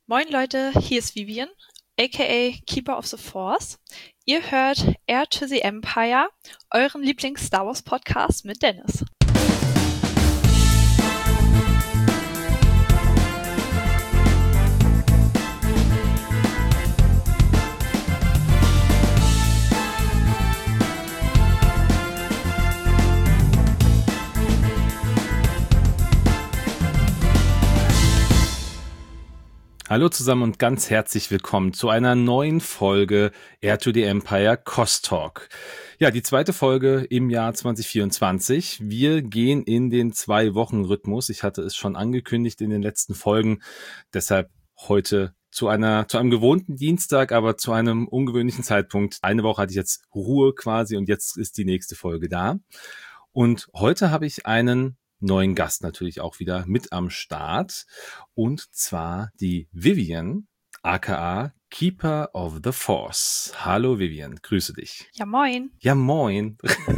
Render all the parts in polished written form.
Moin Leute, hier ist Vivian, aka Keeper of the Force. Ihr hört Heir to the Empire, euren Lieblings-Star Wars Podcast mit Dennis. Hallo zusammen und ganz herzlich willkommen zu einer neuen Folge Heir to the Empire Cost Talk. Ja, die zweite Folge im Jahr 2024. Wir gehen in den 2-Wochen-Rhythmus. Ich hatte es schon angekündigt in den letzten Folgen. Deshalb heute zu einem gewohnten Dienstag, aber zu einem ungewöhnlichen Zeitpunkt. Eine Woche hatte ich jetzt Ruhe quasi und jetzt ist die nächste Folge da. Und heute habe ich einen neuen Gast natürlich auch wieder mit am Start. Und zwar die Vivian, aka Keeper of the Force. Hallo Vivian, grüße dich. Ja, moin. Ja, moin.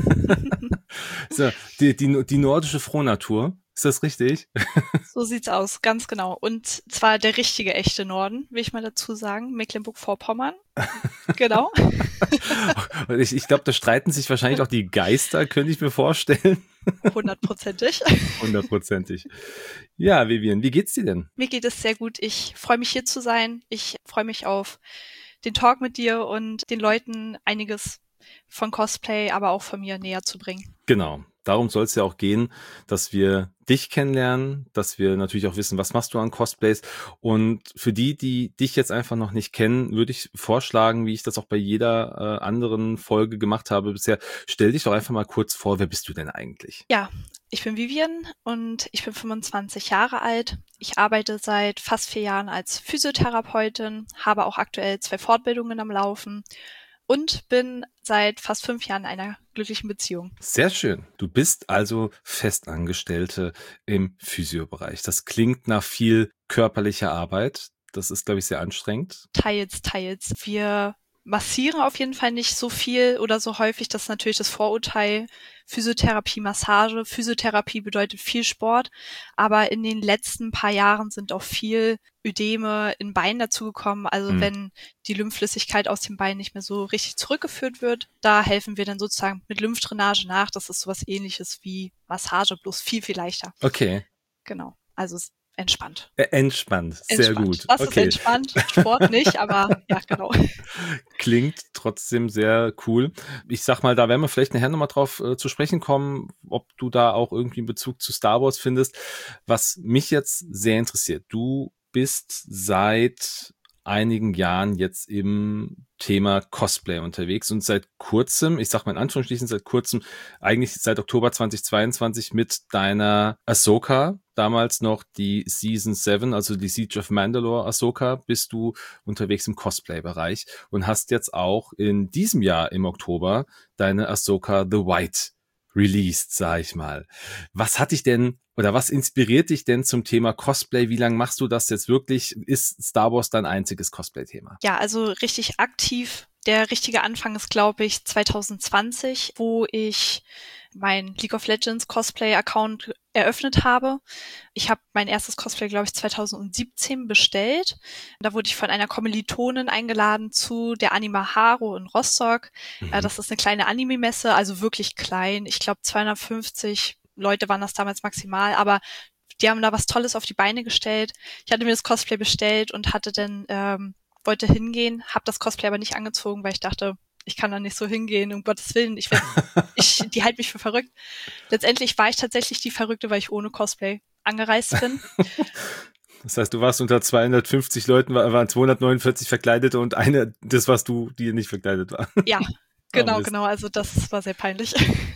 So, die nordische Frohnatur, ist das richtig? So sieht's aus, ganz genau. Und zwar der richtige, echte Norden, will ich mal dazu sagen. Mecklenburg-Vorpommern. Genau. Ich glaube, da streiten sich wahrscheinlich auch die Geister, könnte ich mir vorstellen. 100%ig. 100%ig. Ja, Vivian, wie geht's dir denn? Mir geht es sehr gut. Ich freue mich, hier zu sein. Ich freue mich auf den Talk mit dir und den Leuten einiges von Cosplay, aber auch von mir näher zu bringen. Genau. Darum soll es ja auch gehen, dass wir dich kennenlernen, dass wir natürlich auch wissen, was machst du an Cosplays. Und für die dich jetzt einfach noch nicht kennen, würde ich vorschlagen, wie ich das auch bei jeder anderen Folge gemacht habe bisher, stell dich doch einfach mal kurz vor, wer bist du denn eigentlich? Ja, ich bin Vivian und ich bin 25 Jahre alt. Ich arbeite seit fast 4 Jahren als Physiotherapeutin, habe auch aktuell 2 Fortbildungen am Laufen und bin seit fast 5 Jahren in einer glücklichen Beziehung. Sehr schön. Du bist also Festangestellte im Physiobereich. Das klingt nach viel körperlicher Arbeit. Das ist, glaube ich, sehr anstrengend. Teils. Wir massieren auf jeden Fall nicht so viel oder so häufig. Das ist natürlich das Vorurteil. Physiotherapie, Massage. Physiotherapie bedeutet viel Sport. Aber in den letzten paar Jahren sind auch viel Ödeme in Beinen dazugekommen. Also wenn die Lymphflüssigkeit aus dem Bein nicht mehr so richtig zurückgeführt wird, da helfen wir dann sozusagen mit Lymphdrainage nach. Das ist sowas Ähnliches wie Massage, bloß viel, viel leichter. Okay. Genau. Also entspannt. Entspannt, sehr gut. Was ist entspannt? Sport nicht, aber ja, genau. Klingt trotzdem sehr cool. Ich sag mal, da werden wir vielleicht nachher nochmal drauf zu sprechen kommen, ob du da auch irgendwie einen Bezug zu Star Wars findest. Was mich jetzt sehr interessiert, du bist seit einigen Jahren jetzt im Thema Cosplay unterwegs und seit kurzem, ich sag mal in Anführungsstrichen seit kurzem, eigentlich seit Oktober 2022 mit deiner Ahsoka, damals noch die Season 7, also die Siege of Mandalore Ahsoka, bist du unterwegs im Cosplay-Bereich und hast jetzt auch in diesem Jahr im Oktober deine Ahsoka The White released, sag ich mal. Was hat dich denn oder was inspiriert dich denn zum Thema Cosplay? Wie lange machst du das jetzt wirklich? Ist Star Wars dein einziges Cosplay-Thema? Ja, also richtig aktiv. Der richtige Anfang ist, glaube ich, 2020, wo ich mein League of Legends Cosplay-Account eröffnet habe. Ich habe mein erstes Cosplay, glaube ich, 2017 bestellt. Da wurde ich von einer Kommilitonin eingeladen zu der Anima Haro in Rostock. Das ist eine kleine Anime-Messe, also wirklich klein. Ich glaube, 250 Leute waren das damals maximal, aber die haben da was Tolles auf die Beine gestellt. Ich hatte mir das Cosplay bestellt und hatte dann wollte hingehen, habe das Cosplay aber nicht angezogen, weil ich dachte, ich kann da nicht so hingehen, um Gottes Willen, die halten mich für verrückt. Letztendlich war ich tatsächlich die Verrückte, weil ich ohne Cosplay angereist bin. Das heißt, du warst unter 250 Leuten, waren 249 Verkleidete und eine, das warst du, die nicht verkleidet war. Ja, genau, also das war sehr peinlich.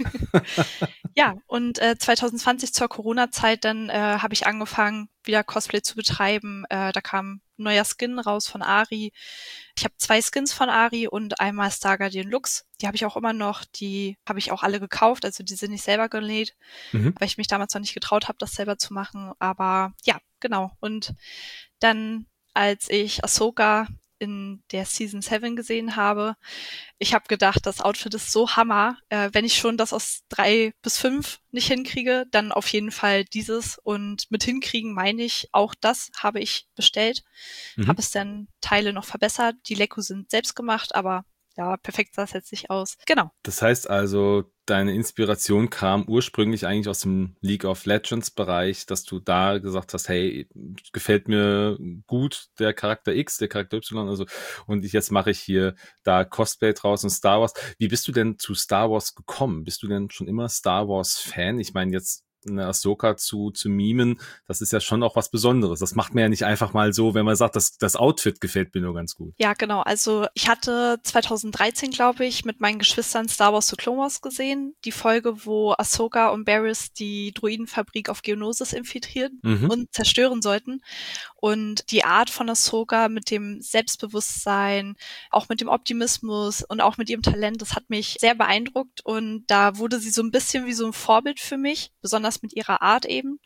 Ja, und 2020 zur Corona-Zeit, dann habe ich angefangen, wieder Cosplay zu betreiben. Da kam ein neuer Skin raus von Ari. Ich habe 2 Skins von Ari und einmal Star Guardian Lux. Die habe ich auch immer noch, die habe ich auch alle gekauft, also die sind nicht selber genäht, weil ich mich damals noch nicht getraut habe, das selber zu machen. Aber ja, genau. Und dann, als ich Ahsoka in der Season 7 gesehen habe. Ich habe gedacht, das Outfit ist so Hammer. Wenn ich schon das aus 3 bis 5 nicht hinkriege, dann auf jeden Fall dieses. Und mit hinkriegen meine ich, auch das habe ich bestellt. Habe es dann Teile noch verbessert. Die Leku sind selbst gemacht, aber ja, perfekt sah es jetzt nicht aus. Genau. Das heißt also, deine Inspiration kam ursprünglich eigentlich aus dem League of Legends Bereich, dass du da gesagt hast, hey, gefällt mir gut der Charakter X, der Charakter Y, also, und jetzt mache ich hier da Cosplay draus und Star Wars. Wie bist du denn zu Star Wars gekommen? Bist du denn schon immer Star Wars Fan? Ich meine, jetzt eine Ahsoka zu mimen, das ist ja schon auch was Besonderes. Das macht man ja nicht einfach mal so, wenn man sagt, das Outfit gefällt mir nur ganz gut. Ja, genau. Also ich hatte 2013, glaube ich, mit meinen Geschwistern Star Wars The Clone Wars gesehen. Die Folge, wo Ahsoka und Barriss die Droidenfabrik auf Geonosis infiltrieren und zerstören sollten. Und die Art von Ahsoka mit dem Selbstbewusstsein, auch mit dem Optimismus und auch mit ihrem Talent, das hat mich sehr beeindruckt. Und da wurde sie so ein bisschen wie so ein Vorbild für mich, besonders mit ihrer Art eben.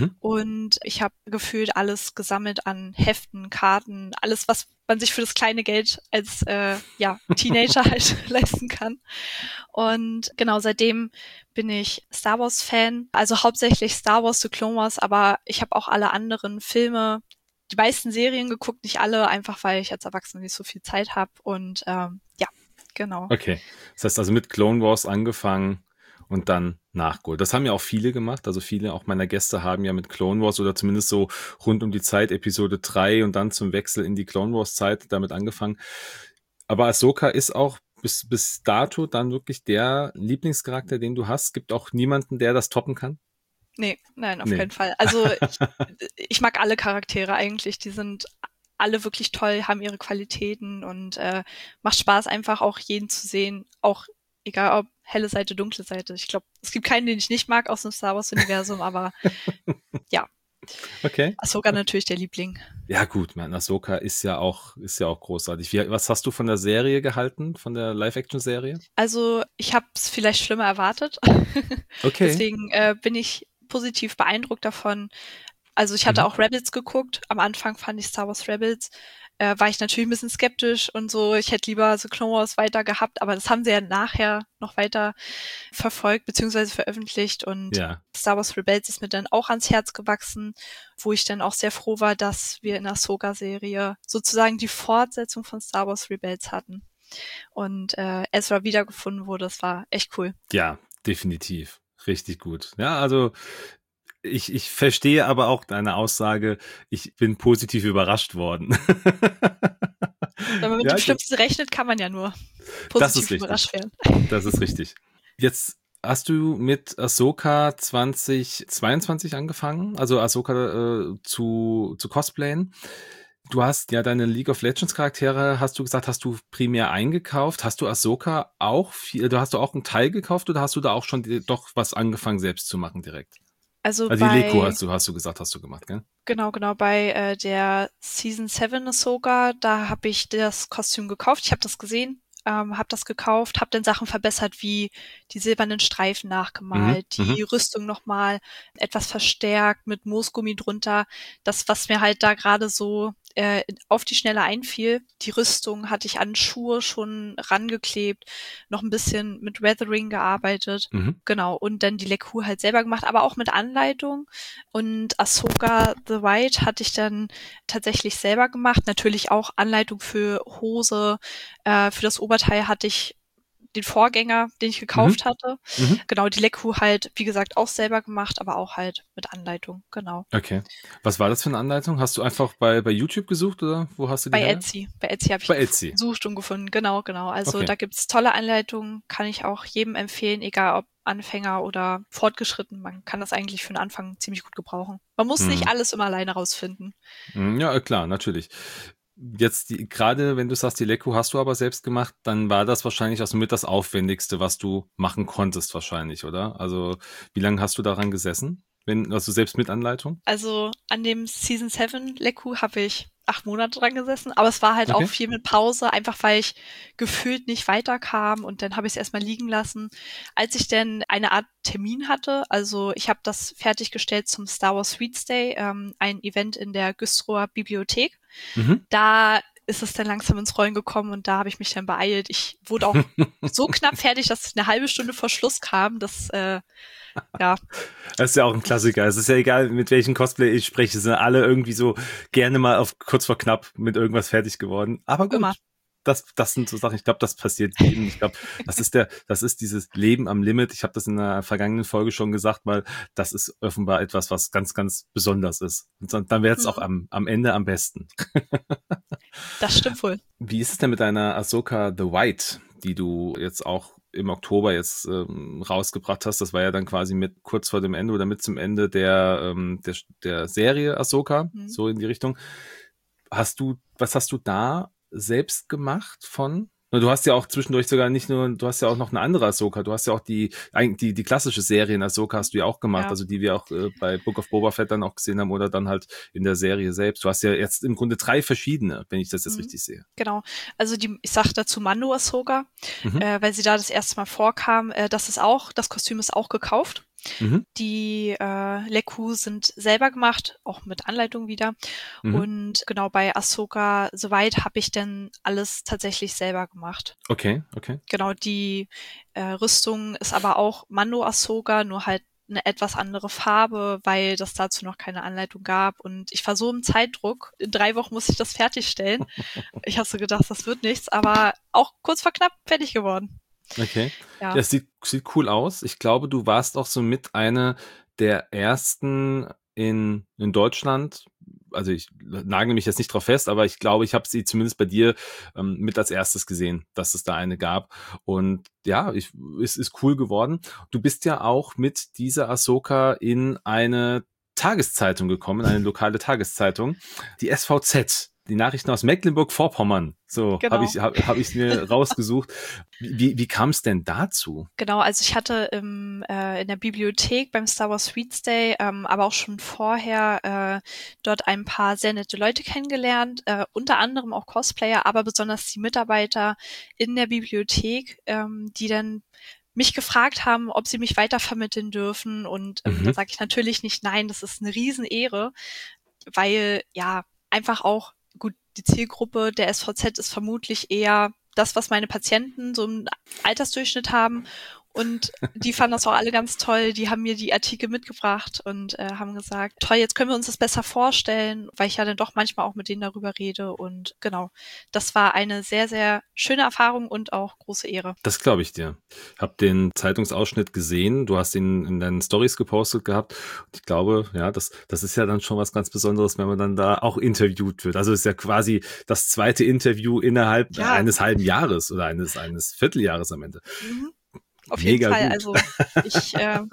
Und ich habe gefühlt alles gesammelt an Heften, Karten, alles, was man sich für das kleine Geld als Teenager halt leisten kann. Und genau, seitdem bin ich Star Wars Fan, also hauptsächlich Star Wars The Clone Wars, aber ich habe auch alle anderen Filme, die meisten Serien geguckt, nicht alle, einfach weil ich als Erwachsene nicht so viel Zeit habe. Und genau. Okay, das heißt also mit Clone Wars angefangen und dann nachgeholt. Das haben ja auch viele gemacht, also viele auch meiner Gäste haben ja mit Clone Wars oder zumindest so rund um die Zeit Episode 3 und dann zum Wechsel in die Clone Wars Zeit damit angefangen. Aber Ahsoka ist auch bis dato dann wirklich der Lieblingscharakter, den du hast. Gibt auch niemanden, der das toppen kann? Nee, nein, auf keinen Fall. Also ich mag alle Charaktere eigentlich, die sind alle wirklich toll, haben ihre Qualitäten und macht Spaß einfach auch jeden zu sehen, auch egal ob helle Seite, dunkle Seite. Ich glaube, es gibt keinen, den ich nicht mag aus dem Star Wars Universum, aber ja. Okay. Ahsoka natürlich der Liebling. Ja gut, man, Ahsoka ist ja auch großartig. Was hast du von der Serie gehalten, von der Live-Action-Serie? Also ich habe es vielleicht schlimmer erwartet. Okay. Deswegen bin ich positiv beeindruckt davon. Also ich hatte auch Rebels geguckt. Am Anfang fand ich Star Wars Rebels. War ich natürlich ein bisschen skeptisch und so. Ich hätte lieber so Clone Wars weiter gehabt, aber das haben sie ja nachher noch weiter verfolgt beziehungsweise veröffentlicht. Und Star Wars Rebels ist mir dann auch ans Herz gewachsen, wo ich dann auch sehr froh war, dass wir in der Ahsoka-Serie sozusagen die Fortsetzung von Star Wars Rebels hatten. Und Ezra wiedergefunden wurde. Das war echt cool. Ja, definitiv. Richtig gut. Ja, also ich verstehe aber auch deine Aussage, ich bin positiv überrascht worden. Wenn man mit dem Schlimmsten rechnet, kann man ja nur positiv überrascht werden. Das ist richtig. Jetzt hast du mit Ahsoka 2022 angefangen, also Ahsoka zu cosplayen. Du hast ja deine League of Legends Charaktere, hast du gesagt, hast du primär eingekauft. Hast du Ahsoka auch hast du auch einen Teil gekauft oder hast du da auch schon doch was angefangen selbst zu machen direkt? Also die Leku hast du gesagt, hast du gemacht, gell? Genau, bei der Season 7 Ahsoka, da habe ich das Kostüm gekauft. Ich habe das gesehen, habe das gekauft, habe dann Sachen verbessert, wie die silbernen Streifen nachgemalt, die Rüstung nochmal etwas verstärkt mit Moosgummi drunter. Das, was mir halt da gerade so auf die Schnelle einfiel. Die Rüstung hatte ich an Schuhe schon rangeklebt, noch ein bisschen mit Weathering gearbeitet. Genau, und dann die Leku halt selber gemacht, aber auch mit Anleitung. Und Ahsoka the White hatte ich dann tatsächlich selber gemacht. Natürlich auch Anleitung für Hose. Für das Oberteil hatte ich den Vorgänger, den ich gekauft hatte. Genau, die Leku halt, wie gesagt, auch selber gemacht, aber auch halt mit Anleitung, genau. Okay. Was war das für eine Anleitung? Hast du einfach bei YouTube gesucht oder wo hast du die Bei Etsy. Bei Etsy habe ich gesucht und gefunden, genau. Also da gibt's tolle Anleitungen, kann ich auch jedem empfehlen, egal ob Anfänger oder fortgeschritten. Man kann das eigentlich für den Anfang ziemlich gut gebrauchen. Man muss nicht alles immer alleine rausfinden. Ja, klar, natürlich. Jetzt gerade wenn du sagst, die Leku hast du aber selbst gemacht, dann war das wahrscheinlich auch somit das Aufwendigste, was du machen konntest wahrscheinlich, oder? Also wie lange hast du daran gesessen? Also selbst mit Anleitung? Also an dem Season 7 Leku habe ich 8 Monate dran gesessen, aber es war halt auch viel mit Pause, einfach weil ich gefühlt nicht weiterkam und dann habe ich es erstmal liegen lassen. Als ich dann eine Art Termin hatte, also ich habe das fertiggestellt zum Star Wars Sweets Day, ein Event in der Güstrower Bibliothek. Da ist es dann langsam ins Rollen gekommen und da habe ich mich dann beeilt. Ich wurde auch so knapp fertig, dass es eine halbe Stunde vor Schluss kam. Ja. Das ist ja auch ein Klassiker. Es ist ja egal, mit welchem Cosplay ich spreche, sind alle irgendwie so gerne mal auf kurz vor knapp mit irgendwas fertig geworden. Aber Immer. gut. Das sind so Sachen, ich glaube, das passiert jedem. Ich glaube, das ist dieses Leben am Limit. Ich habe das in der vergangenen Folge schon gesagt, weil das ist offenbar etwas, was ganz, ganz besonders ist. Und dann wäre es auch am Ende am besten. Das stimmt wohl. Wie ist es denn mit deiner Ahsoka The White, die du jetzt auch im Oktober jetzt rausgebracht hast? Das war ja dann quasi mit kurz vor dem Ende oder mit zum Ende der Serie Ahsoka, so in die Richtung. Was hast du da selbst gemacht von? Du hast ja auch zwischendurch sogar nicht nur, du hast ja auch noch eine andere Ahsoka, du hast ja auch die klassische Serien Ahsoka hast du ja auch gemacht, Ja. also die wir auch bei Book of Boba Fett dann auch gesehen haben oder dann halt in der Serie selbst. Du hast ja jetzt im Grunde 3 verschiedene, wenn ich das jetzt richtig sehe. Genau. Also ich sag dazu Mando Ahsoka, weil sie da das erste Mal vorkam. Das Kostüm ist auch gekauft. Die Leku sind selber gemacht, auch mit Anleitung wieder. Und genau bei Ahsoka soweit habe ich dann alles tatsächlich selber gemacht. Okay. Genau, die Rüstung ist aber auch Mando Ahsoka, nur halt eine etwas andere Farbe, weil das dazu noch keine Anleitung gab. Und ich war so im Zeitdruck. In 3 Wochen musste ich das fertigstellen. Ich habe so gedacht, das wird nichts, aber auch kurz vor knapp fertig geworden. Okay. Ja. Das sieht cool aus. Ich glaube, du warst auch so mit eine der ersten in Deutschland. Also ich nagel mich jetzt nicht drauf fest, aber ich glaube, ich habe sie zumindest bei dir mit als erstes gesehen, dass es da eine gab. Und ja, es ist cool geworden. Du bist ja auch mit dieser Ahsoka in eine Tageszeitung gekommen, eine lokale Tageszeitung, die SVZ. Die Nachrichten aus Mecklenburg-Vorpommern. So, genau. hab ich mir rausgesucht. Wie kam es denn dazu? Genau, also ich hatte in der Bibliothek beim Star Wars Reads Day, aber auch schon vorher dort ein paar sehr nette Leute kennengelernt, unter anderem auch Cosplayer, aber besonders die Mitarbeiter in der Bibliothek, die dann mich gefragt haben, ob sie mich weitervermitteln dürfen. Und da sage ich natürlich nicht nein, das ist eine Riesenehre, weil ja einfach auch gut, die Zielgruppe der SVZ ist vermutlich eher das, was meine Patienten so im Altersdurchschnitt haben. Und die fanden das auch alle ganz toll. Die haben mir die Artikel mitgebracht und haben gesagt, toll, jetzt können wir uns das besser vorstellen, weil ich ja dann doch manchmal auch mit denen darüber rede. Und genau, das war eine sehr, sehr schöne Erfahrung und auch große Ehre. Das glaube ich dir. Ich habe den Zeitungsausschnitt gesehen. Du hast ihn in deinen Stories gepostet gehabt. Und ich glaube, ja, das ist ja dann schon was ganz Besonderes, wenn man dann da auch interviewt wird. Also es ist ja quasi das zweite Interview innerhalb eines halben Jahres oder eines Vierteljahres am Ende. Auf jeden Fall. Gut. Also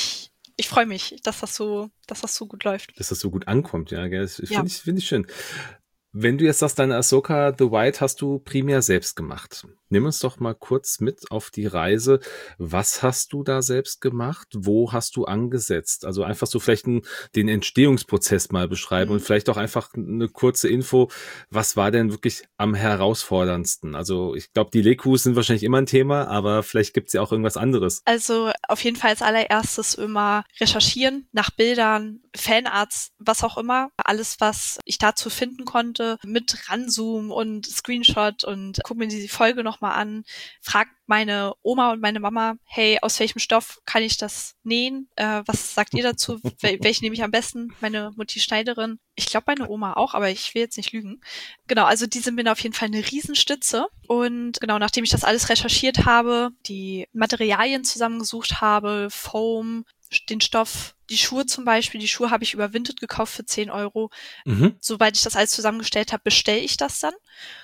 ich freue mich, dass das so gut läuft. Dass das so gut ankommt, ja. Finde ich schön. Wenn du jetzt sagst, deine Ahsoka The White hast du primär selbst gemacht. Nimm uns doch mal kurz mit auf die Reise. Was hast du da selbst gemacht? Wo hast du angesetzt? Also einfach so vielleicht den Entstehungsprozess mal beschreiben und vielleicht auch einfach eine kurze Info. Was war denn wirklich am herausforderndsten? Also ich glaube, die Lekus sind wahrscheinlich immer ein Thema, aber vielleicht gibt es ja auch irgendwas anderes. Also auf jeden Fall als allererstes immer recherchieren nach Bildern, Fanarts, was auch immer. Alles, was ich dazu finden konnte, mit Ranzoom und Screenshot und guck mir die Folge nochmal an, frag meine Oma und meine Mama, hey, aus welchem Stoff kann ich das nähen? Was sagt ihr dazu? Welchen nehme ich am besten? Meine Mutti Schneiderin. Ich glaube meine Oma auch, aber ich will jetzt nicht lügen. Genau, also die sind mir auf jeden Fall eine Riesenstütze. Und genau, nachdem ich das alles recherchiert habe, die Materialien zusammengesucht habe, Foam, den Stoff, die Schuhe zum Beispiel, die Schuhe habe ich über Vinted gekauft für 10 Euro. Sobald ich das alles zusammengestellt habe, bestelle ich das dann.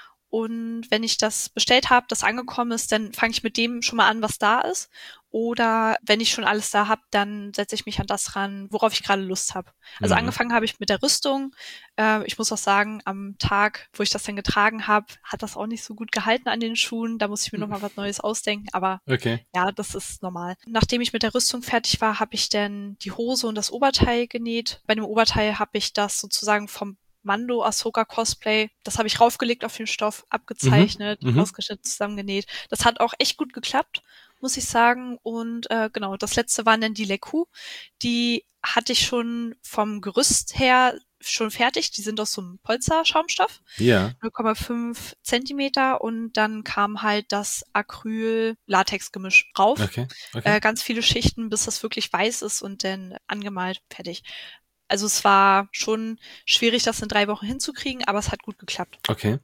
Und wenn ich das bestellt habe, das angekommen ist, dann fange ich mit dem schon mal an, was da ist. Oder wenn ich schon alles da habe, dann setze ich mich an das ran, worauf ich gerade Lust habe. Also angefangen habe ich mit der Rüstung. Ich muss auch sagen, am Tag, wo ich das dann getragen habe, hat das auch nicht so gut gehalten an den Schuhen. Da muss ich mir nochmal was Neues ausdenken. Aber ja, das ist normal. Nachdem ich mit der Rüstung fertig war, habe ich dann die Hose und das Oberteil genäht. Bei dem Oberteil habe ich das sozusagen vom Mando Ahsoka Cosplay, das habe ich raufgelegt auf den Stoff, abgezeichnet, ausgeschnitten, zusammengenäht. Das hat auch echt gut geklappt, muss ich sagen. Und genau, das letzte waren dann die Leku. Die hatte ich schon vom Gerüst her schon fertig. Die sind aus so einem Polster-Schaumstoff. Ja. 0,5 Zentimeter und dann kam halt das Acryl-Latex-Gemisch drauf. Okay. Okay. Ganz viele Schichten, bis das wirklich weiß ist und dann angemalt, fertig. Also es war schon schwierig, das in 3 Wochen hinzukriegen, aber es hat gut geklappt. Okay.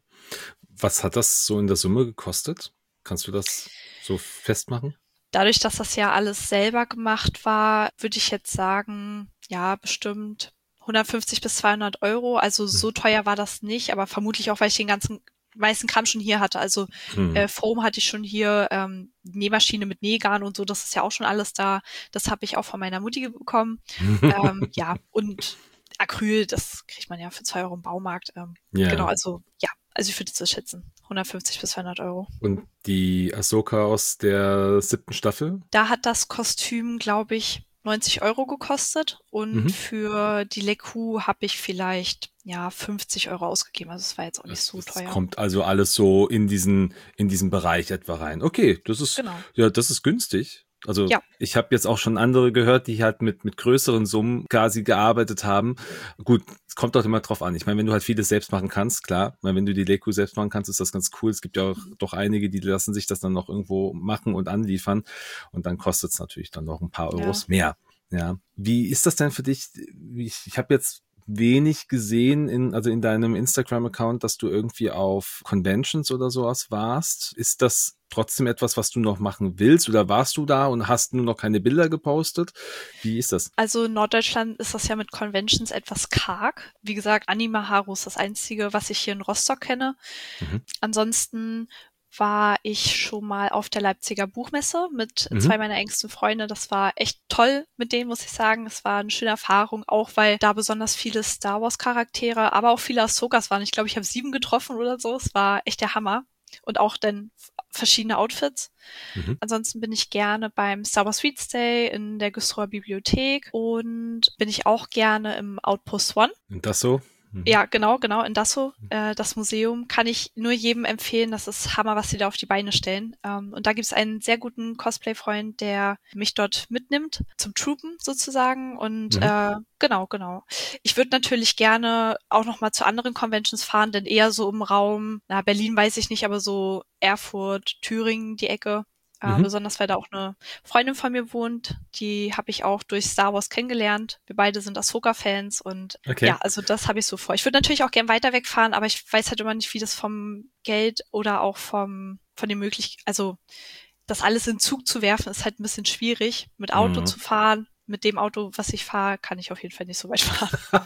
Was hat das so in der Summe gekostet? Kannst du das so festmachen? Dadurch, dass das ja alles selber gemacht war, würde ich jetzt sagen, ja, bestimmt 150 bis 200 Euro. Also so teuer war das nicht, aber vermutlich auch, weil ich den meisten Kram schon hier hatte. Also Foam hatte ich schon hier, Nähmaschine mit Nähgarn und so, das ist ja auch schon alles da. Das habe ich auch von meiner Mutti bekommen. Ja, und Acryl, das kriegt man ja für 2 Euro im Baumarkt. Ja. Genau, also ja, also ich würde es so schätzen. 150 bis 200 Euro. Und die Ahsoka aus der 7. Staffel? Da hat das Kostüm, glaube ich, 90 Euro gekostet und für die Leku habe ich vielleicht 50 Euro ausgegeben. Also es war jetzt auch nicht so teuer. Kommt also alles so in diesen Bereich etwa rein. Okay, das ist das ist günstig. Also ich habe jetzt auch schon andere gehört, die halt mit größeren Summen quasi gearbeitet haben. Gut, es kommt doch immer drauf an. Ich meine, wenn du halt vieles selbst machen kannst, klar, weil wenn du die Leku selbst machen kannst, ist das ganz cool. Es gibt ja auch doch einige, die lassen sich das dann noch irgendwo machen und anliefern und dann kostet es natürlich dann noch ein paar Euros mehr. Ja. Wie ist das denn für dich? Ich habe jetzt wenig gesehen in deinem Instagram-Account, dass du irgendwie auf Conventions oder sowas warst. Ist das trotzdem etwas, was du noch machen willst oder warst du da und hast nur noch keine Bilder gepostet? Wie ist das? Also in Norddeutschland ist das ja mit Conventions etwas karg. Wie gesagt, Anima Haru ist das Einzige, was ich hier in Rostock kenne. Ansonsten war ich schon mal auf der Leipziger Buchmesse mit 2 meiner engsten Freunde. Das war echt toll mit denen, muss ich sagen. Es war eine schöne Erfahrung, auch weil da besonders viele Star Wars Charaktere, aber auch viele Ahsokas waren. Ich glaube, ich habe 7 getroffen oder so. Es war echt der Hammer. Und auch dann verschiedene Outfits. Ansonsten bin ich gerne beim Star Wars Sweets Day in der Güstrower Bibliothek und bin ich auch gerne im Outpost One. Und das so? Ja, genau, in Dassow. Das Museum kann ich nur jedem empfehlen. Das ist Hammer, was sie da auf die Beine stellen. Und da gibt es einen sehr guten Cosplay-Freund, der mich dort mitnimmt, zum Troopen sozusagen. Und genau. Ich würde natürlich gerne auch noch mal zu anderen Conventions fahren, denn eher so im Raum, Berlin weiß ich nicht, aber so Erfurt, Thüringen, die Ecke. Besonders weil da auch eine Freundin von mir wohnt, die habe ich auch durch Star Wars kennengelernt. Wir beide sind Ahsoka-Fans und also das habe ich so vor. Ich würde natürlich auch gern weiter wegfahren, aber ich weiß halt immer nicht, wie das vom Geld oder auch von den Möglichkeiten, also das alles in Zug zu werfen, ist halt ein bisschen schwierig. Mit Auto zu fahren, mit dem Auto, was ich fahre, kann ich auf jeden Fall nicht so weit fahren.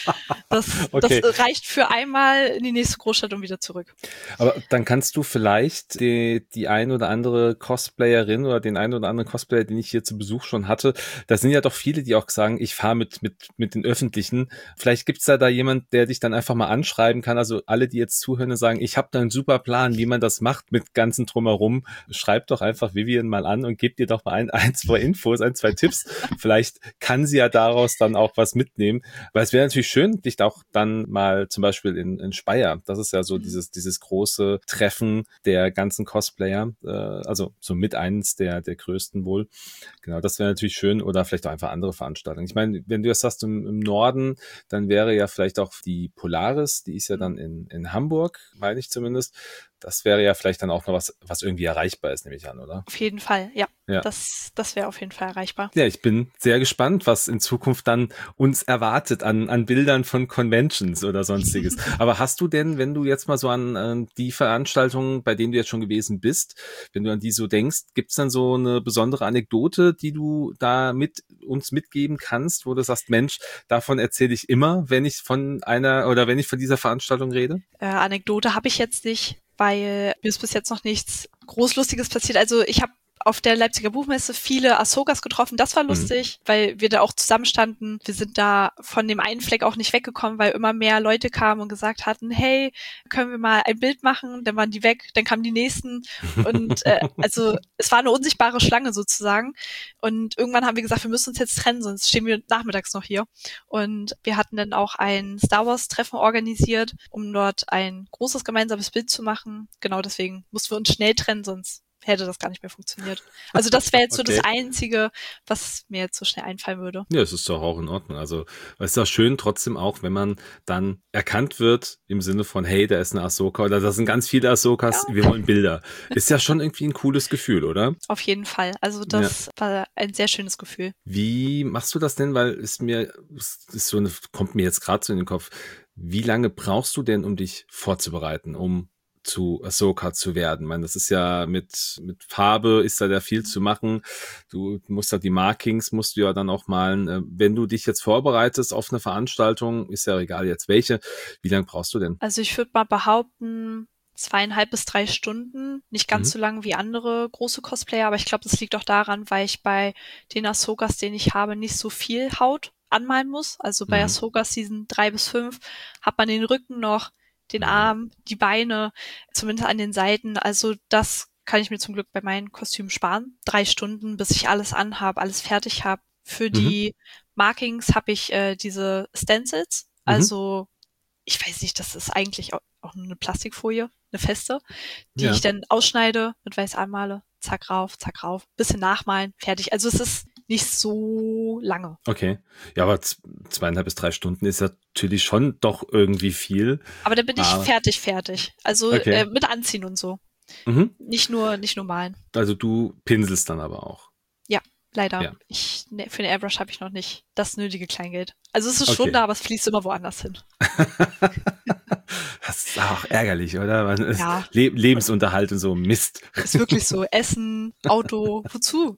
Das reicht für einmal in die nächste Großstadt und wieder zurück. Aber dann kannst du vielleicht die ein oder andere Cosplayerin oder den ein oder anderen Cosplayer, den ich hier zu Besuch schon hatte, da sind ja doch viele, die auch sagen, ich fahre mit den Öffentlichen. Vielleicht gibt's da jemand, der dich dann einfach mal anschreiben kann. Also alle, die jetzt zuhören und sagen, ich habe da einen super Plan, wie man das macht mit ganzen Drumherum. Schreibt doch einfach Vivian mal an und gebt ihr doch mal ein, zwei Infos, 2 Tipps. Vielleicht kann sie ja daraus dann auch was mitnehmen. Weil es wäre natürlich schön, dich auch dann mal zum Beispiel in Speyer, das ist ja so dieses große Treffen der ganzen Cosplayer, also so mit eins der größten wohl. Genau, das wäre natürlich schön oder vielleicht auch einfach andere Veranstaltungen. Ich meine, wenn du das sagst im Norden, dann wäre ja vielleicht auch die Polaris, die ist ja dann in Hamburg, meine ich zumindest. Das wäre ja vielleicht dann auch noch was irgendwie erreichbar ist, nehme ich an, oder? Auf jeden Fall, ja. Das wäre auf jeden Fall erreichbar. Ja, ich bin sehr gespannt, was in Zukunft dann uns erwartet an Bildern von Conventions oder sonstiges. Aber hast du denn, wenn du jetzt mal so an die Veranstaltungen, bei denen du jetzt schon gewesen bist, wenn du an die so denkst, gibt's dann so eine besondere Anekdote, die du da uns mitgeben kannst, wo du sagst, Mensch, davon erzähle ich immer, wenn ich von dieser Veranstaltung rede? Anekdote habe ich jetzt nicht, weil mir ist bis jetzt noch nichts Großlustiges passiert. Also ich habe auf der Leipziger Buchmesse viele Ahsokas getroffen. Das war lustig, weil wir da auch zusammenstanden. Wir sind da von dem einen Fleck auch nicht weggekommen, weil immer mehr Leute kamen und gesagt hatten, hey, können wir mal ein Bild machen? Dann waren die weg, dann kamen die nächsten. Und also es war eine unsichtbare Schlange sozusagen. Und irgendwann haben wir gesagt, wir müssen uns jetzt trennen, sonst stehen wir nachmittags noch hier. Und wir hatten dann auch ein Star Wars-Treffen organisiert, um dort ein großes gemeinsames Bild zu machen. Genau deswegen mussten wir uns schnell trennen, sonst hätte das gar nicht mehr funktioniert. Also das wäre jetzt so das Okay. Einzige, was mir jetzt so schnell einfallen würde. Ja, es ist doch auch in Ordnung. Also, es ist doch schön trotzdem auch, wenn man dann erkannt wird im Sinne von, hey, da ist eine Ahsoka oder da sind ganz viele Ahsokas, Ja, wir wollen Bilder. Ist ja schon irgendwie ein cooles Gefühl, oder? auf jeden Fall. Also Ja. das war ein sehr schönes Gefühl. Wie machst du das denn? Weil es ist so eine, kommt mir jetzt gerade so in den Kopf. Wie lange brauchst du denn, um dich vorzubereiten, um zu Ahsoka zu werden? Ich meine, das ist ja mit Farbe ist da ja viel zu machen. Du musst da die Markings musst du ja dann auch malen. Wenn du dich jetzt vorbereitest auf eine Veranstaltung, ist ja egal jetzt welche, wie lange brauchst du denn? Also ich würde mal behaupten, 2,5 bis 3 Stunden. Nicht ganz Mhm. so lang wie andere große Cosplayer, aber ich glaube, das liegt auch daran, weil ich bei den Ahsokas, den ich habe, nicht so viel Haut anmalen muss. Also bei Mhm. Ahsokas Season 3 bis 5 hat man den Rücken noch, den Mhm. Arm, die Beine, zumindest an den Seiten. Also das kann ich mir zum Glück bei meinen Kostümen sparen. 3 Stunden, bis ich alles anhabe, alles fertig habe. Für Mhm. die Markings habe ich diese Stencils. Mhm. Also ich weiß nicht, das ist eigentlich auch nur eine Plastikfolie, eine feste, die ich Ja. dann ausschneide, mit weiß anmale, zack rauf, bisschen nachmalen, fertig. Also es ist nicht so lange. Okay. Ja, aber 2,5 bis 3 Stunden ist ja natürlich schon doch irgendwie viel. Aber dann bin ich Ah, fertig. Also okay. mit Anziehen und so. Mhm. Nicht nur malen. Also du pinselst dann aber auch. Ja, leider. Ja. Für eine Airbrush habe ich noch nicht das nötige Kleingeld. Also es ist schon Okay. da, aber es fließt immer woanders hin. Das ist auch ärgerlich, oder? Man ist Ja, Lebensunterhalt und so Mist. ist wirklich so. Essen, Auto, wozu?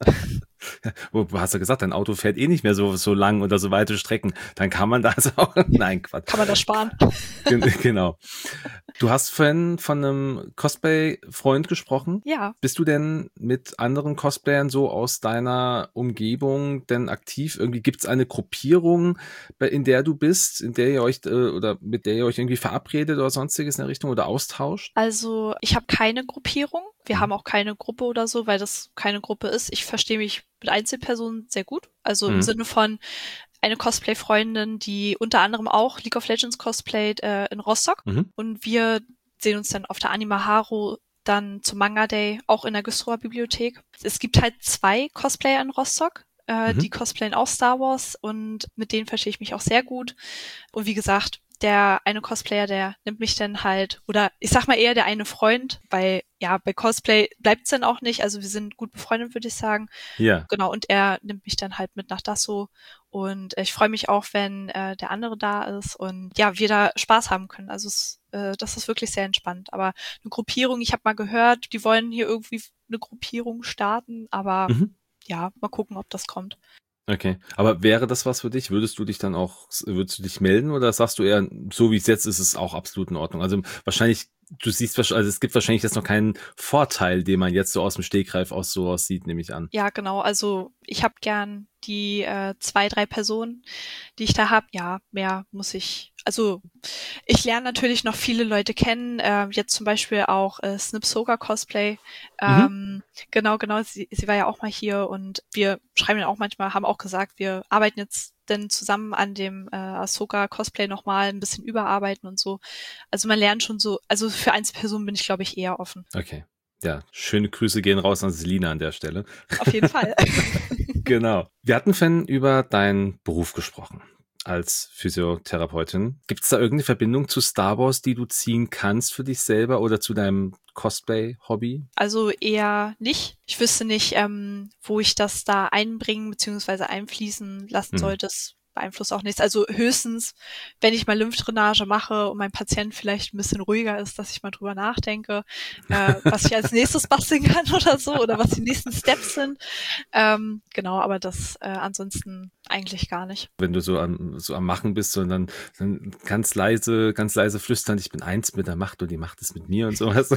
Wo hast du gesagt, dein Auto fährt eh nicht mehr so lang oder so weite Strecken. Dann kann man das auch. Nein, Quatsch. Kann man das sparen? Genau. Du hast vorhin von einem Cosplay-Freund gesprochen. Ja. Bist du denn mit anderen Cosplayern so aus deiner Umgebung denn aktiv? Irgendwie gibt es eine Gruppierung, in der du bist, in der ihr euch oder mit der ihr euch irgendwie verabredet oder sonstiges in der Richtung oder austauscht? Also ich habe keine Gruppierung. Wir Mhm. haben auch keine Gruppe oder so, weil das keine Gruppe ist. Ich verstehe mich mit Einzelpersonen sehr gut. Also im Mhm. Sinne von eine Cosplay-Freundin, die unter anderem auch League of Legends cosplayt in Rostock. Mhm. Und wir sehen uns dann auf der Anima Haro dann zum Manga Day auch in der Güstrower Bibliothek. Es gibt halt 2 Cosplayer in Rostock. Die Mhm. cosplayen auch Star Wars und mit denen verstehe ich mich auch sehr gut. Und wie gesagt, der eine Cosplayer, der nimmt mich dann halt, oder ich sag mal eher der eine Freund, weil ja, bei Cosplay bleibt's dann auch nicht. Also wir sind gut befreundet, würde ich sagen. Ja. Genau, und er nimmt mich dann halt mit nach Dasso. Und ich freue mich auch, wenn der andere da ist und ja, wir da Spaß haben können. Also das ist wirklich sehr entspannt. Aber eine Gruppierung, ich habe mal gehört, die wollen hier irgendwie eine Gruppierung starten, aber Mhm. ja, mal gucken, ob das kommt. Okay. Aber wäre das was für dich? Würdest du dich melden oder sagst du eher, so wie es jetzt ist, ist es auch absolut in Ordnung? Also wahrscheinlich, also es gibt wahrscheinlich jetzt noch keinen Vorteil, den man jetzt so aus dem Stegreif aus sowas sieht, nehme ich an. Ja, genau. Also ich habe gern die 2, 3 Personen, die ich da habe. Ja, mehr muss ich. Also ich lerne natürlich noch viele Leute kennen. Jetzt zum Beispiel auch Snip Soga Cosplay. Mhm. Genau. Sie war ja auch mal hier und wir schreiben ja auch manchmal, haben auch gesagt, wir arbeiten jetzt denn zusammen an dem Ahsoka Cosplay nochmal ein bisschen überarbeiten und so. Also man lernt schon so. Also für Einzelpersonen bin ich, glaube ich, eher offen. Okay. Ja, schöne Grüße gehen raus an Selina an der Stelle. Auf jeden Fall. Genau. Wir hatten vorhin über deinen Beruf gesprochen als Physiotherapeutin. Gibt es da irgendeine Verbindung zu Star Wars, die du ziehen kannst für dich selber oder zu deinem Cosplay-Hobby? Also eher nicht. Ich wüsste nicht, wo ich das da einbringen bzw. einfließen lassen Hm. sollte. Das beeinflusst auch nichts. Also höchstens, wenn ich mal Lymphdrainage mache und mein Patient vielleicht ein bisschen ruhiger ist, dass ich mal drüber nachdenke, was ich als nächstes basteln kann oder so oder was die nächsten Steps sind. Genau, aber das ansonsten eigentlich gar nicht. Wenn du so am Machen bist, sondern dann ganz leise flüstern, ich bin eins mit der Macht und die Macht ist mit mir und sowas.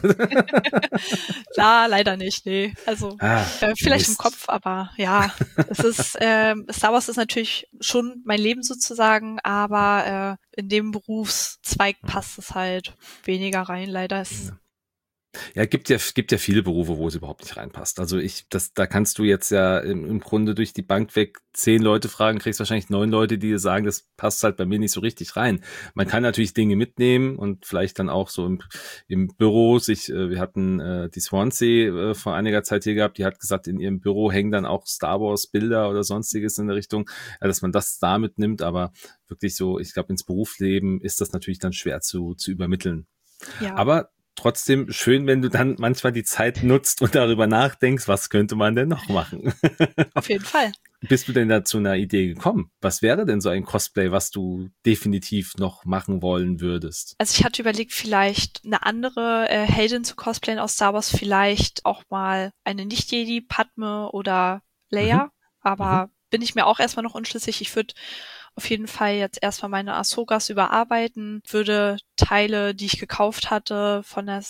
Klar, leider nicht, nee. Also Ah, vielleicht im Mist. Kopf, aber ja, es ist Star Wars ist natürlich schon mein Leben sozusagen, aber in dem Berufszweig passt es halt weniger rein. Leider ist Ja, gibt ja viele Berufe, wo es überhaupt nicht reinpasst. Also da kannst du jetzt ja im Grunde durch die Bank weg 10 Leute fragen, kriegst wahrscheinlich 9 Leute, die dir sagen, das passt halt bei mir nicht so richtig rein. Man kann natürlich Dinge mitnehmen und vielleicht dann auch so im Büro wir hatten die Swansea vor einiger Zeit hier gehabt, die hat gesagt, in ihrem Büro hängen dann auch Star Wars Bilder oder sonstiges in der Richtung, ja, dass man das da mitnimmt, aber wirklich so, ich glaube, ins Berufsleben ist das natürlich dann schwer zu übermitteln. Ja, Aber trotzdem schön, wenn du dann manchmal die Zeit nutzt und darüber nachdenkst, was könnte man denn noch machen? auf jeden Fall. Bist du denn da zu einer Idee gekommen? Was wäre denn so ein Cosplay, was du definitiv noch machen wollen würdest? Also ich hatte überlegt, vielleicht eine andere Heldin zu cosplayen aus Star Wars, vielleicht auch mal eine Nicht-Jedi, Padme oder Mhm. Leia, Mhm. aber bin ich mir auch erstmal noch unschlüssig. Ich würde auf jeden Fall jetzt erstmal meine Ahsokas überarbeiten, würde Teile, die ich gekauft hatte von der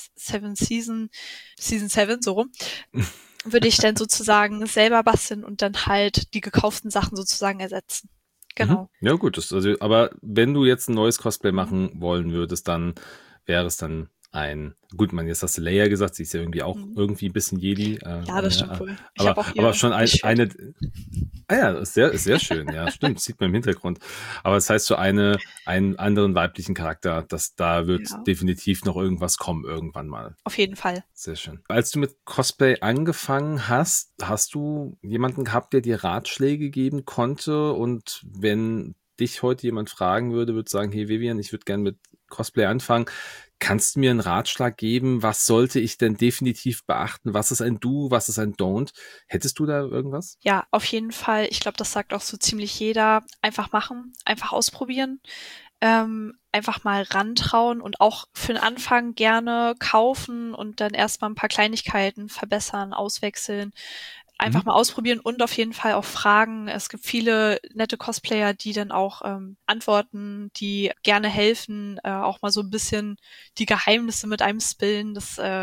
Season 7, so rum, würde ich dann sozusagen selber basteln und dann halt die gekauften Sachen sozusagen ersetzen. Mhm. Genau. Ja gut, aber wenn du jetzt ein neues Cosplay Mhm. machen wollen würdest, dann wäre es dann gut, jetzt hast du Leia gesagt, sie ist ja irgendwie auch Mhm. irgendwie ein bisschen Jedi, Ja, das stimmt wohl. Ich aber, habe auch aber ihr schon Schwert. eine, ja, ist sehr schön, ja, stimmt, sieht man im Hintergrund. Aber das heißt, so einen anderen weiblichen Charakter, da wird Ja, definitiv noch irgendwas kommen, irgendwann mal. auf jeden Fall. Sehr schön. Als du mit Cosplay angefangen hast du jemanden gehabt, der dir Ratschläge geben konnte? Und wenn dich heute jemand fragen würde, würde sagen, hey Vivian, ich würde gerne mit Cosplay anfangen. Kannst du mir einen Ratschlag geben? Was sollte ich denn definitiv beachten? Was ist ein Do? Was ist ein Don't? Hättest du da irgendwas? Ja, auf jeden Fall. Ich glaube, das sagt auch so ziemlich jeder. Einfach machen, einfach ausprobieren, einfach mal rantrauen und auch für den Anfang gerne kaufen und dann erstmal ein paar Kleinigkeiten verbessern, auswechseln. Einfach Mhm. mal ausprobieren und auf jeden Fall auch fragen. Es gibt viele nette Cosplayer, die dann auch antworten, die gerne helfen, auch mal so ein bisschen die Geheimnisse mit einem spillen.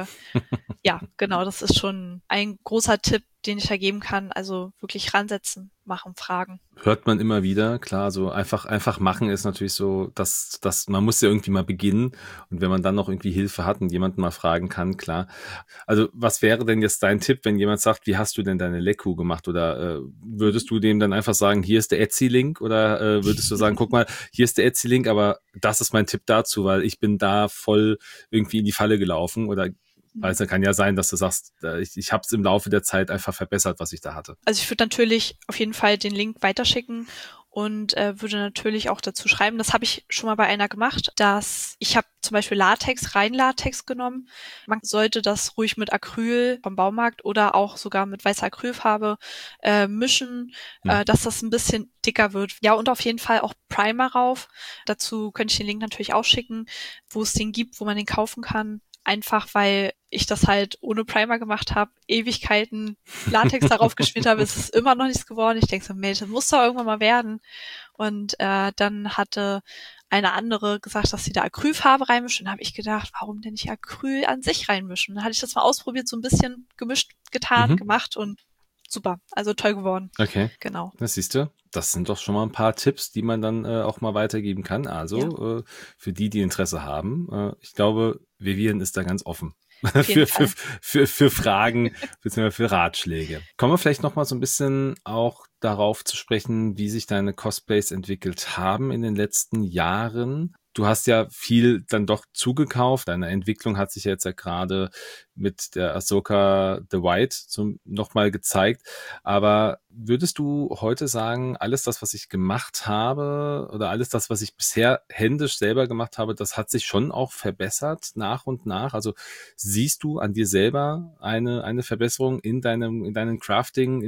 Ja, genau, das ist schon ein großer Tipp, den ich da geben kann. Also wirklich ransetzen, machen, fragen. Hört man immer wieder, klar, so einfach machen ist natürlich so, dass man muss ja irgendwie mal beginnen und wenn man dann noch irgendwie Hilfe hat und jemanden mal fragen kann, klar. Also was wäre denn jetzt dein Tipp, wenn jemand sagt, wie hast du denn deine Leku gemacht oder Mhm. würdest du dem dann einfach sagen, hier ist der Etsy-Link oder würdest du sagen, guck mal, hier ist der Etsy-Link, aber das ist mein Tipp dazu, weil ich bin da voll irgendwie in die Falle gelaufen oder weil es kann ja sein, dass du sagst, ich habe es im Laufe der Zeit einfach verbessert, was ich da hatte. Also ich würde natürlich auf jeden Fall den Link weiterschicken und würde natürlich auch dazu schreiben, das habe ich schon mal bei einer gemacht, dass ich habe zum Beispiel rein Latex genommen. Man sollte das ruhig mit Acryl vom Baumarkt oder auch sogar mit weißer Acrylfarbe mischen, Mhm. dass das ein bisschen dicker wird. Ja, und auf jeden Fall auch Primer rauf. Dazu könnte ich den Link natürlich auch schicken, wo es den gibt, wo man den kaufen kann. Einfach weil ich das halt ohne Primer gemacht habe, Ewigkeiten Latex darauf gespielt habe, ist es immer noch nichts geworden. Ich denke so, Mensch, das muss doch irgendwann mal werden. Und dann hatte eine andere gesagt, dass sie da Acrylfarbe reinmischt. Und dann habe ich gedacht, warum denn nicht Acryl an sich reinmischen? Dann hatte ich das mal ausprobiert, so ein bisschen gemischt, getan, Mhm. gemacht und super. Also toll geworden. Okay. Genau. Das siehst du, das sind doch schon mal ein paar Tipps, die man dann auch mal weitergeben kann. Ja, Also für die, die Interesse haben. Ich glaube, Vivian ist da ganz offen auf jeden für, für, Fall. für Fragen bzw. für Ratschläge. Kommen wir vielleicht noch mal so ein bisschen auch darauf zu sprechen, wie sich deine Cosplays entwickelt haben in den letzten Jahren. Du hast ja viel dann doch zugekauft. Deine Entwicklung hat sich ja jetzt ja gerade mit der Ahsoka The White nochmal gezeigt. Aber würdest du heute sagen, alles das, was ich gemacht habe oder alles das, was ich bisher händisch selber gemacht habe, das hat sich schon auch verbessert nach und nach? Also siehst du an dir selber eine Verbesserung in deinen Crafting,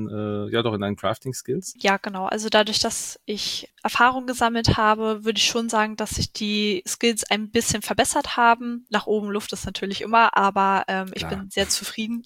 in deinen Crafting-Skills? Ja, genau. Also dadurch, dass ich Erfahrung gesammelt habe, würde ich schon sagen, dass sich die Skills ein bisschen verbessert haben. Nach oben Luft ist natürlich immer, aber ich Klar. bin sehr zufrieden.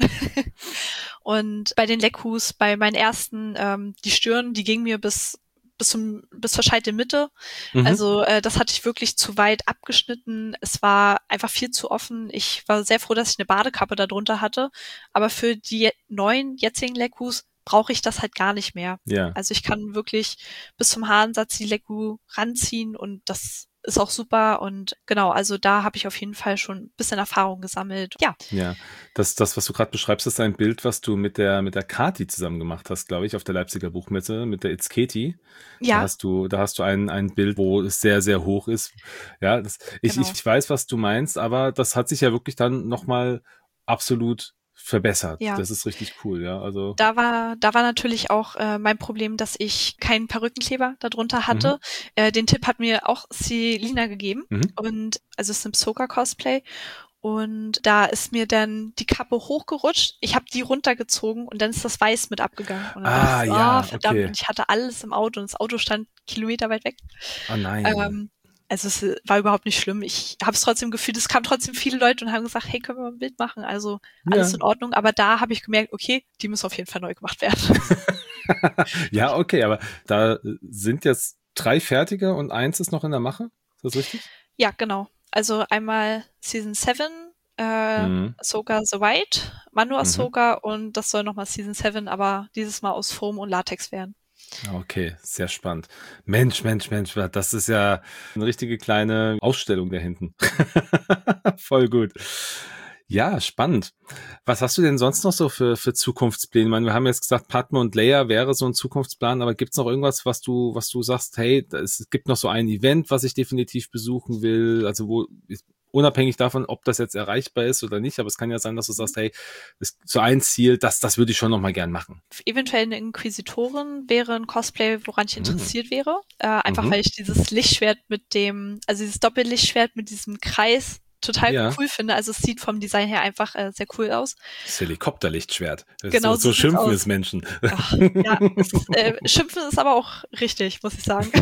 Und bei den Leckus, bei meinen ersten, die Stirn, die ging mir bis zur Scheitelmitte. Mhm. Also das hatte ich wirklich zu weit abgeschnitten. Es war einfach viel zu offen. Ich war sehr froh, dass ich eine Badekappe darunter hatte. Aber für die neuen jetzigen Leckus brauche ich das halt gar nicht mehr. Ja. Also ich kann wirklich bis zum Haarensatz die Lecku ranziehen und das ist auch super und genau, also da habe ich auf jeden Fall schon ein bisschen Erfahrung gesammelt. Ja. Ja, das, was du gerade beschreibst, ist ein Bild, was du mit der Kati zusammen gemacht hast, glaube ich, auf der Leipziger Buchmesse, mit der It's Katie. Ja, Da hast du ein Bild, wo es sehr, sehr hoch ist. Ja, genau. ich weiß, was du meinst, aber das hat sich ja wirklich dann nochmal absolut verbessert. Ja. Das ist richtig cool, ja. Also, Da war natürlich auch mein Problem, dass ich keinen Perückenkleber darunter mhm, hatte. Den Tipp hat mir auch Selina gegeben. mhm. Und also es ist ein Soka-Cosplay. Und da ist mir dann die Kappe hochgerutscht. Ich habe die runtergezogen und dann ist das Weiß mit abgegangen. Und dann dachte ich Ah, so, oh, ja, verdammt. okay. Und ich hatte alles im Auto und das Auto stand kilometerweit weg. Ah, nein. Ähm, also es war überhaupt nicht schlimm. Ich habe es trotzdem gefühlt, es kamen trotzdem viele Leute und haben gesagt, hey, können wir mal ein Bild machen? Also alles Ja. in Ordnung. Aber da habe ich gemerkt, okay, die müssen auf jeden Fall neu gemacht werden. Ja, okay, aber da sind jetzt 3 fertige und eins ist noch in der Mache. Ist das richtig? Ja, genau. Also einmal Season 7, Mhm. Ahsoka the White, Manu Mhm. Ahsoka und das soll nochmal Season 7, aber dieses Mal aus Foam und Latex werden. Okay, sehr spannend. Mensch, Mensch, Mensch, das ist ja eine richtige kleine Ausstellung da hinten. Voll gut. Ja, spannend. Was hast du denn sonst noch so für Zukunftspläne? Ich meine, wir haben jetzt gesagt, Padme und Leia wäre so ein Zukunftsplan, aber gibt's noch irgendwas, was du sagst, hey, es gibt noch so ein Event, was ich definitiv besuchen will, also unabhängig davon, ob das jetzt erreichbar ist oder nicht, aber es kann ja sein, dass du sagst, hey, das ist so ein Ziel, das würde ich schon noch mal gern machen. Eventuell eine Inquisitorin wäre ein Cosplay, woran ich Mhm. interessiert wäre. Einfach Mhm. weil ich dieses Lichtschwert also dieses Doppellichtschwert mit diesem Kreis total Ja. cool finde. Also es sieht vom Design her einfach sehr cool aus. Das Helikopterlichtschwert. Genau so So sieht's schimpfen es aus. Menschen. Ach, ja, Schimpfen ist aber auch richtig, muss ich sagen.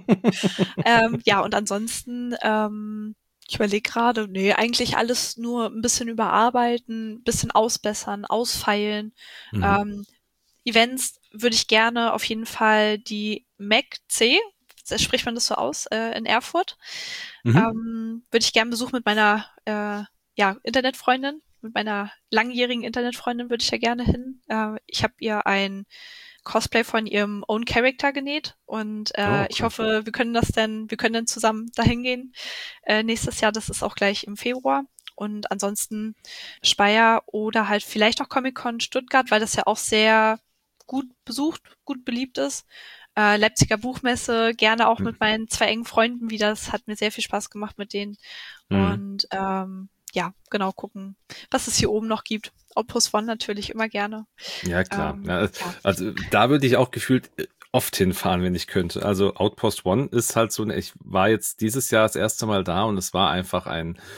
Ja, und ansonsten, ich überlege gerade, nee, eigentlich alles nur ein bisschen überarbeiten, ein bisschen ausbessern, ausfeilen. Mhm. Ähm, Events würde ich gerne auf jeden Fall die MAC-C, spricht man das so aus, in Erfurt, Mhm. würde ich gerne besuchen mit meiner ja, Internetfreundin, mit meiner langjährigen Internetfreundin würde ich ja gerne hin. Ich habe ihr ein Cosplay von ihrem Own Character genäht und Oh, ich cool. hoffe, wir können dann zusammen dahin gehen nächstes Jahr. Das ist auch gleich im Februar. Und ansonsten Speyer oder halt vielleicht auch Comic-Con Stuttgart, weil das ja auch sehr gut besucht, gut beliebt ist. Leipziger Buchmesse, gerne auch mit meinen zwei engen Freunden wieder. Das hat mir sehr viel Spaß gemacht mit denen. Mhm. Und ja, genau, gucken, was es hier oben noch gibt. Outpost One natürlich immer gerne. Ja, klar. Ja, Ja, also da würde ich auch gefühlt oft hinfahren, wenn ich könnte. Also Outpost One ist halt so, ich war jetzt dieses Jahr das erste Mal da und es war einfach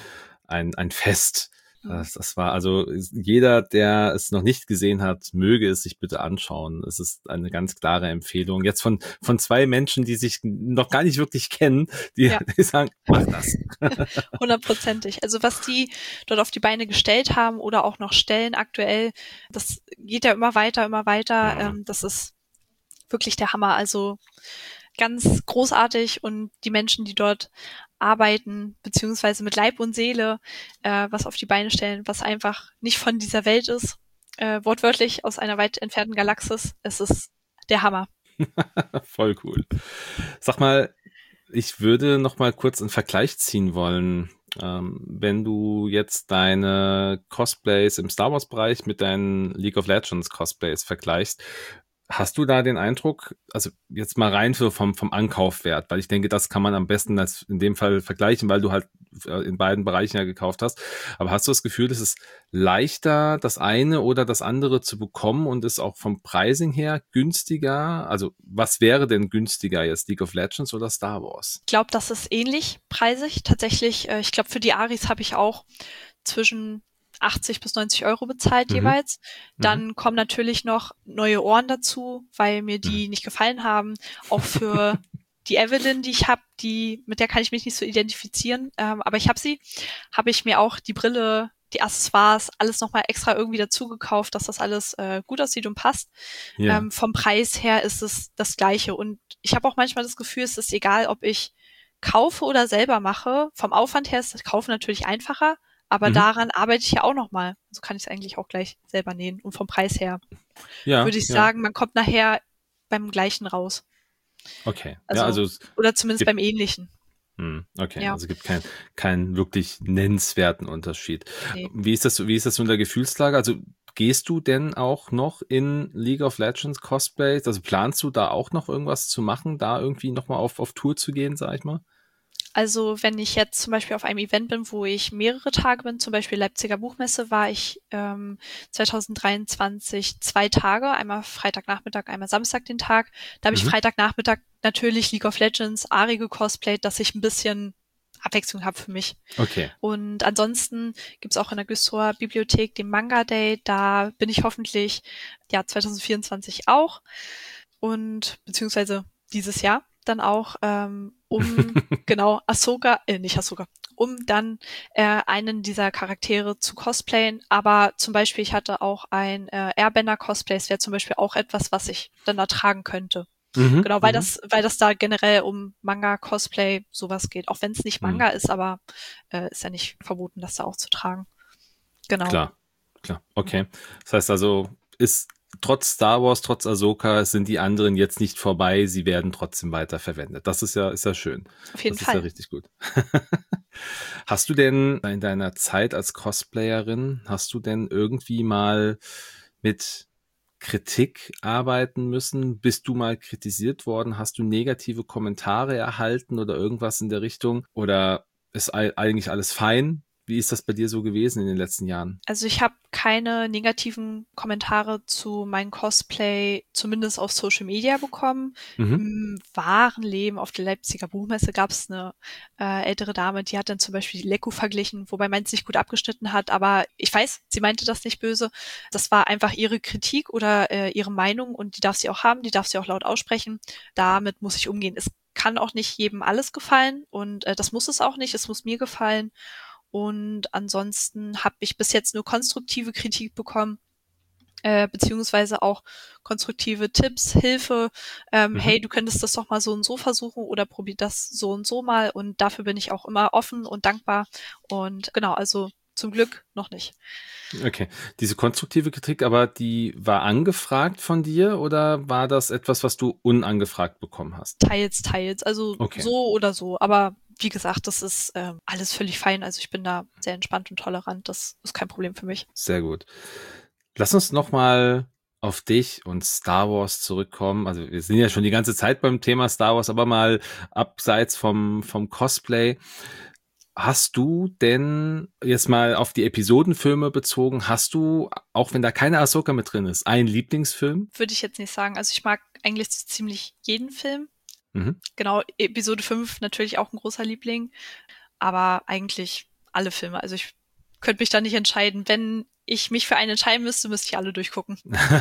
ein Fest. mhm. Das war also jeder, der es noch nicht gesehen hat, möge es sich bitte anschauen. Es ist eine ganz klare Empfehlung. Jetzt von 2 Menschen, die sich noch gar nicht wirklich kennen, die, Ja, die sagen, mach das. hundertprozentig. Also was die dort auf die Beine gestellt haben oder auch noch stellen aktuell, das geht ja immer weiter, immer weiter. Mhm. Das ist wirklich der Hammer. Also ganz großartig und die Menschen, die dort arbeiten, beziehungsweise mit Leib und Seele was auf die Beine stellen, was einfach nicht von dieser Welt ist, wortwörtlich aus einer weit entfernten Galaxis. Es ist der Hammer. Voll cool. Sag mal, ich würde noch mal kurz einen Vergleich ziehen wollen. Wenn du jetzt deine Cosplays im Star Wars Bereich mit deinen League of Legends Cosplays vergleichst, hast du da den Eindruck, also jetzt mal rein vom Ankaufwert, weil ich denke, das kann man am besten als in dem Fall vergleichen, weil du halt in beiden Bereichen ja gekauft hast. Aber hast du das Gefühl, es ist leichter, das eine oder das andere zu bekommen und ist auch vom Pricing her günstiger? Also was wäre denn günstiger jetzt, League of Legends oder Star Wars? Ich glaube, das ist ähnlich preisig. Tatsächlich, ich glaube, für die Aris habe ich auch zwischen 80 bis 90 € bezahlt Mhm. jeweils. Mhm. Dann kommen natürlich noch neue Ohren dazu, weil mir Mhm. die nicht gefallen haben. Auch für die Evelyn, die ich habe, mit der kann ich mich nicht so identifizieren, aber ich habe sie, habe ich mir auch die Brille, die Accessoires, alles nochmal extra irgendwie dazu gekauft, dass das alles gut aussieht und passt. Ja. Vom Preis her ist es das Gleiche. Und ich habe auch manchmal das Gefühl, es ist egal, ob ich kaufe oder selber mache. Vom Aufwand her ist das Kaufen natürlich einfacher, aber Mhm. daran arbeite ich ja auch nochmal. So kann ich es eigentlich auch gleich selber nähen. Und vom Preis her Ja, würde ich ja. sagen, man kommt nachher beim Gleichen raus. Okay. Ja, Also, also oder zumindest gibt beim Ähnlichen. Okay, Ja, also gibt keinen wirklich nennenswerten Unterschied. nee. Wie ist das so in der Gefühlslage? Also gehst du denn auch noch in League of Legends Cosplays? Also planst du da auch noch irgendwas zu machen, da irgendwie nochmal auf Tour zu gehen, sag ich mal? Also wenn ich jetzt zum Beispiel auf einem Event bin, wo ich mehrere Tage bin, zum Beispiel Leipziger Buchmesse, war ich 2023 2 Tage, einmal Freitagnachmittag, einmal Samstag den Tag. Da habe ich Mhm. Freitagnachmittag natürlich League of Legends, Ari gecosplayt, dass ich ein bisschen Abwechslung habe für mich. Okay. Und ansonsten gibt's auch in der Güstrower Bibliothek den Manga Day. Da bin ich hoffentlich ja 2024 auch und beziehungsweise dieses Jahr dann auch, um genau Ahsoka, nicht Ahsoka, um dann einen dieser Charaktere zu cosplayen. Aber zum Beispiel, ich hatte auch ein Airbender-Cosplay. Es wäre zum Beispiel auch etwas, was ich dann da tragen könnte. Mhm, Genau, mhm. weil das da generell um Manga, Cosplay, sowas geht. Auch wenn es nicht Mhm. Manga ist, aber ist ja nicht verboten, das da auch zu tragen. Genau. Klar, klar. Okay. Das heißt also, ist trotz Star Wars, trotz Ahsoka, sind die anderen jetzt nicht vorbei, sie werden trotzdem weiter verwendet. Das ist ja schön. Auf jeden Das ist ja Fall. richtig gut. Hast du denn in deiner Zeit als Cosplayerin, hast du denn irgendwie mal mit Kritik arbeiten müssen? Bist du mal kritisiert worden? Hast du negative Kommentare erhalten oder irgendwas in der Richtung? Oder ist eigentlich alles fein? Wie ist das bei dir so gewesen in den letzten Jahren? Also ich habe keine negativen Kommentare zu meinem Cosplay, zumindest auf Social Media bekommen. Mhm. Im wahren Leben auf der Leipziger Buchmesse gab es eine ältere Dame, die hat dann zum Beispiel die Leku verglichen, wobei meins nicht gut abgeschnitten hat, aber ich weiß, sie meinte das nicht böse. Das war einfach ihre Kritik oder ihre Meinung und die darf sie auch haben, die darf sie auch laut aussprechen. Damit muss ich umgehen. Es kann auch nicht jedem alles gefallen und das muss es auch nicht, es muss mir gefallen. Und ansonsten habe ich bis jetzt nur konstruktive Kritik bekommen, beziehungsweise auch konstruktive Tipps, Hilfe. Mhm. Hey, du könntest das doch mal so und so versuchen oder probier das so und so mal. Und dafür bin ich auch immer offen und dankbar. Und genau, also zum Glück noch nicht. Okay. Diese konstruktive Kritik, aber die war angefragt von dir oder war das etwas, was du unangefragt bekommen hast? Teils, teils. Also Okay, so oder so. Aber wie gesagt, das ist alles völlig fein. Also ich bin da sehr entspannt und tolerant. Das ist kein Problem für mich. sehr gut. Lass uns noch mal auf dich und Star Wars zurückkommen. Also wir sind ja schon die ganze Zeit beim Thema Star Wars, aber mal abseits vom Cosplay. Hast du denn jetzt mal auf die Episodenfilme bezogen, hast du, auch wenn da keine Ahsoka mit drin ist, einen Lieblingsfilm? Würde ich jetzt nicht sagen. Also ich mag eigentlich so ziemlich jeden Film. Mhm. Genau, Episode 5 natürlich auch ein großer Liebling, aber eigentlich alle Filme. Also ich könnte mich da nicht entscheiden. Wenn ich mich für einen entscheiden müsste, müsste ich alle durchgucken.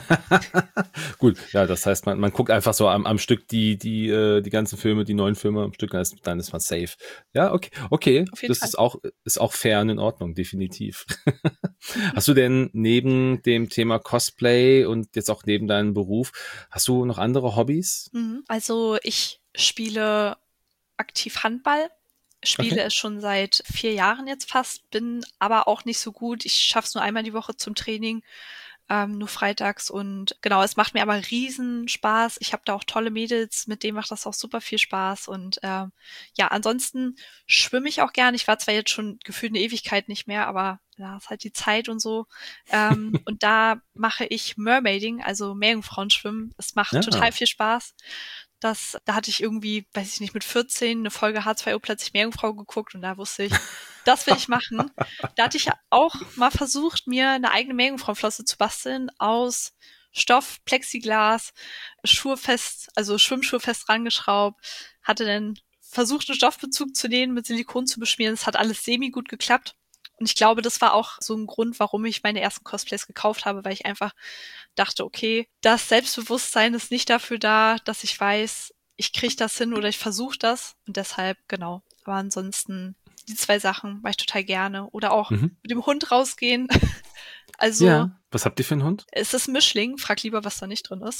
Gut, ja, das heißt, man guckt einfach so am Stück die ganzen Filme, die neuen Filme am Stück, dann ist man safe. Ja, okay, okay, Auf jeden das Fall. ist auch fair und in Ordnung, definitiv. Hast du denn neben dem Thema Cosplay und jetzt auch neben deinem Beruf, hast du noch andere Hobbys? Mhm. Also ich spiele aktiv Handball, Okay. spiele es schon seit 4 Jahren jetzt fast, bin aber auch nicht so gut. Ich schaffe es nur einmal die Woche zum Training, nur freitags und genau, es macht mir aber riesen Spaß. Ich habe da auch tolle Mädels, mit denen macht das auch super viel Spaß und ja, ansonsten schwimme ich auch gern. Ich war zwar jetzt schon gefühlt eine Ewigkeit nicht mehr, aber ja, ist halt die Zeit und so. Und da mache ich Mermaiding, also Meerjungfrauenschwimmen. Es macht total Ja. viel Spaß. Da hatte ich irgendwie, weiß ich nicht, mit 14 eine Folge H2O plötzlich Meerjungfrau geguckt und da wusste ich, das will ich machen. Da hatte ich auch mal versucht, mir eine eigene Meerjungfrauenflosse zu basteln aus Stoff, Plexiglas, Schurfest, also Schwimmschurfest rangeschraubt, hatte dann versucht, einen Stoffbezug zu nähen, mit Silikon zu beschmieren. Es hat alles semi gut geklappt. Und ich glaube, das war auch so ein Grund, warum ich meine ersten Cosplays gekauft habe, weil ich einfach dachte, okay, das Selbstbewusstsein ist nicht dafür da, dass ich weiß, ich kriege das hin oder ich versuche das. Und deshalb, genau. Aber ansonsten, die 2 Sachen mache ich total gerne. Oder auch Mhm. mit dem Hund rausgehen. Also, Ja. Was habt ihr für einen Hund? es ist Mischling. Frag lieber, was da nicht drin ist.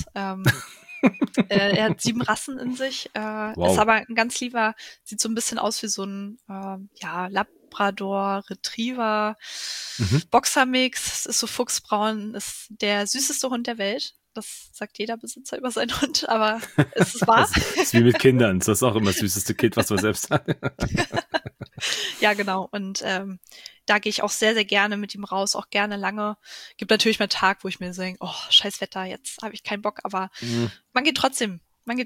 Er hat 7 Rassen in sich, ist Wow. aber ein ganz lieber, sieht so ein bisschen aus wie so ein ja, Labrador, Retriever, Mhm. Boxermix, ist so fuchsbraun, ist der süßeste Hund der Welt. Das sagt jeder Besitzer über seinen Hund, aber es ist wahr. Das ist wie mit Kindern. Das ist auch immer das süßeste Kind, was man selbst hat. Ja, genau. Und da gehe ich auch sehr, sehr gerne mit ihm raus, auch gerne lange. Gibt natürlich mal einen Tag, wo ich mir so denke, oh, scheiß Wetter, jetzt habe ich keinen Bock, aber man geht trotzdem.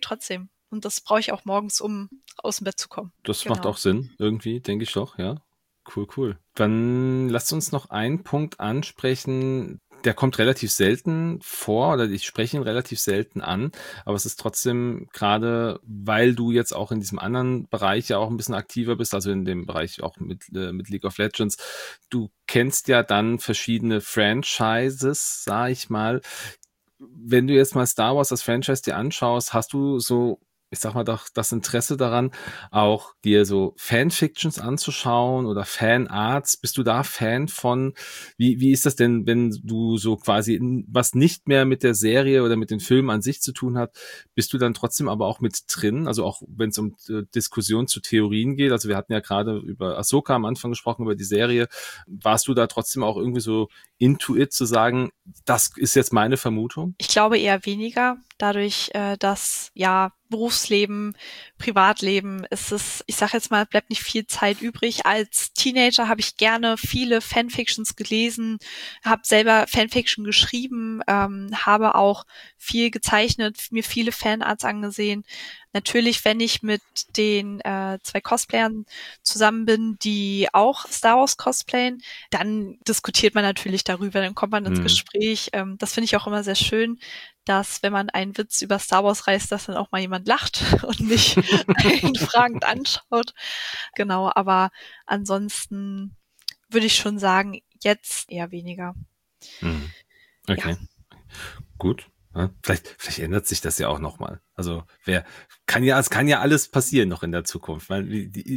Und das brauche ich auch morgens, um aus dem Bett zu kommen. Das macht auch Sinn, irgendwie, denke ich doch, ja. Cool. Dann lasst uns noch einen Punkt ansprechen, der kommt relativ selten vor oder ich spreche ihn relativ selten an, aber es ist trotzdem gerade, weil du jetzt auch in diesem anderen Bereich ja auch ein bisschen aktiver bist, also in dem Bereich auch mit League of Legends, du kennst ja dann verschiedene Franchises, sag ich mal. Wenn du jetzt mal Star Wars als Franchise dir anschaust, hast du so, ich sag mal doch, das Interesse daran, auch dir so Fanfictions anzuschauen oder Fanarts? Bist du da Fan von? Wie ist das denn, wenn du so quasi was nicht mehr mit der Serie oder mit den Filmen an sich zu tun hat, bist du dann trotzdem aber auch mit drin? Also auch wenn es um Diskussion zu Theorien geht. Also wir hatten ja gerade über Ahsoka am Anfang gesprochen, über die Serie. Warst du da trotzdem auch irgendwie so into it zu sagen, das ist jetzt meine Vermutung? Ich glaube eher weniger, dadurch, dass ja Berufsleben, Privatleben ist es, ich sage jetzt mal, bleibt nicht viel Zeit übrig. Als Teenager habe ich gerne viele Fanfictions gelesen, habe selber Fanfiction geschrieben, habe auch viel gezeichnet, mir viele Fanarts angesehen. Natürlich, wenn ich mit den 2 Cosplayern zusammen bin, die auch Star Wars cosplayen, dann diskutiert man natürlich darüber, dann kommt man ins Gespräch. Das finde ich auch immer sehr schön, dass wenn man einen Witz über Star Wars reißt, dass dann auch mal jemand lacht und nicht einen fragend anschaut. Genau, aber ansonsten würde ich schon sagen, jetzt eher weniger. Okay, ja. Gut. Ja, vielleicht ändert sich das ja auch nochmal. Also es kann ja alles passieren noch in der Zukunft, weil